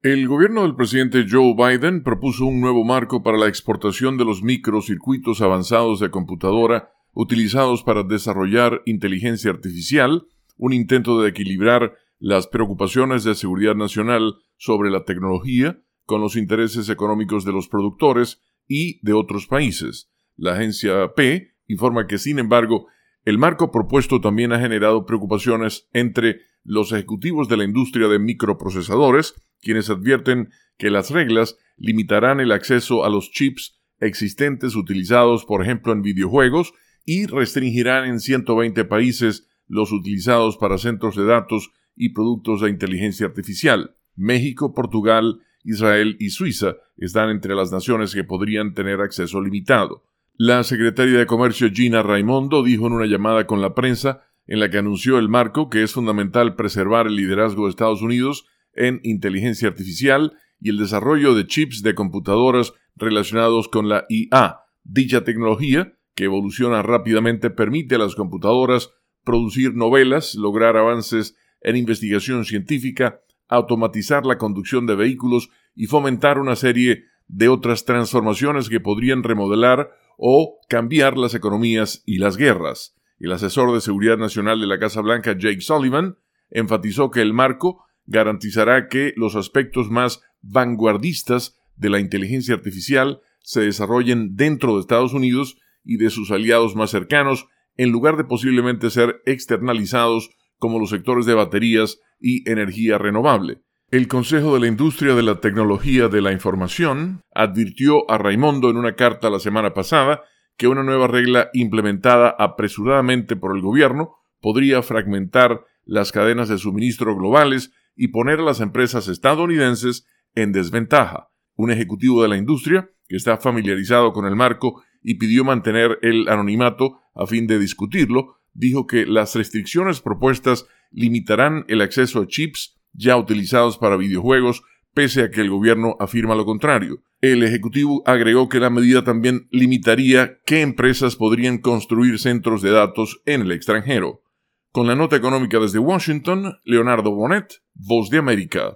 El gobierno del presidente Joe Biden propuso un nuevo marco para la exportación de los microcircuitos avanzados de computadora utilizados para desarrollar inteligencia artificial, un intento de equilibrar las preocupaciones de seguridad nacional sobre la tecnología con los intereses económicos de los productores y de otros países. La agencia AP informa que, sin embargo, el marco propuesto también ha generado preocupaciones entre los ejecutivos de la industria de microprocesadores, quienes advierten que las reglas limitarán el acceso a los chips existentes utilizados, por ejemplo, en videojuegos, y restringirán en 120 países los utilizados para centros de datos y productos de inteligencia artificial. México, Portugal, Israel y Suiza están entre las naciones que podrían tener acceso limitado. La secretaria de Comercio Gina Raimondo dijo en una llamada con la prensa en la que anunció el marco que es fundamental preservar el liderazgo de Estados Unidos en inteligencia artificial y el desarrollo de chips de computadoras relacionados con la IA. Dicha tecnología, que evoluciona rápidamente, permite a las computadoras producir novelas, lograr avances en investigación científica, automatizar la conducción de vehículos y fomentar una serie de otras transformaciones que podrían remodelar o cambiar las economías y las guerras. El asesor de Seguridad Nacional de la Casa Blanca, Jake Sullivan, enfatizó que el marco garantizará que los aspectos más vanguardistas de la inteligencia artificial se desarrollen dentro de Estados Unidos y de sus aliados más cercanos, en lugar de posiblemente ser externalizados como los sectores de baterías y energía renovable. El Consejo de la Industria de la Tecnología de la Información advirtió a Raimondo en una carta la semana pasada que una nueva regla implementada apresuradamente por el gobierno podría fragmentar las cadenas de suministro globales y poner a las empresas estadounidenses en desventaja. Un ejecutivo de la industria, que está familiarizado con el marco y pidió mantener el anonimato a fin de discutirlo, dijo que las restricciones propuestas limitarán el acceso a chips ya utilizados para videojuegos, pese a que el gobierno afirma lo contrario. El ejecutivo agregó que la medida también limitaría qué empresas podrían construir centros de datos en el extranjero. Con la nota económica desde Washington, Leonardo Bonet, Voz de América.